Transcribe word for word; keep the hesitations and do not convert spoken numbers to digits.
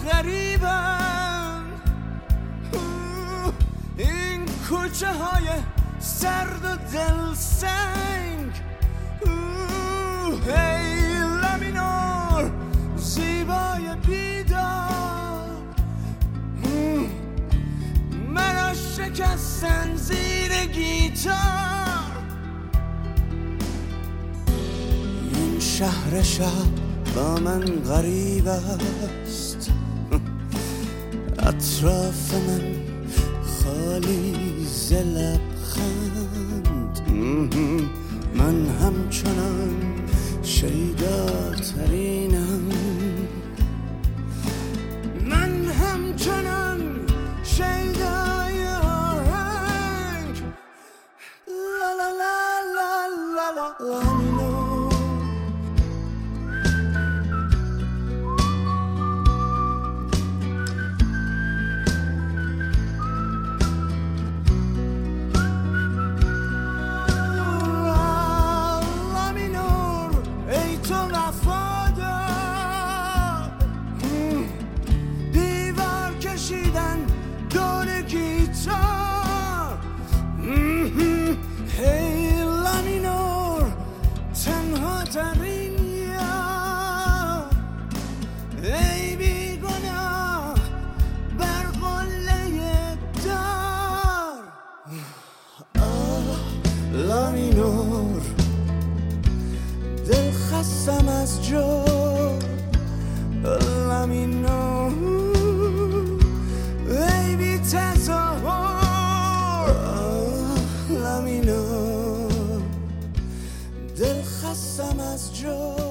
غریبم، این کوچه های سرد و دلسنگ. هی لامینور زیبای بیدار، مرا شکستن زیر گیتار. این شهر شب با من غریب است، اطراف من خالی ز لبخند. من همچنان شیداترینم، من همچنان شیدای آهنگ. لا لا لا لا لا لا لا. هی لامینور تنها ترین یار، ای بیگناه بر قله دار. آه لامینور دل خستم از جو، لامینور ای بی تظاهر. لامینور دل خستم از جو.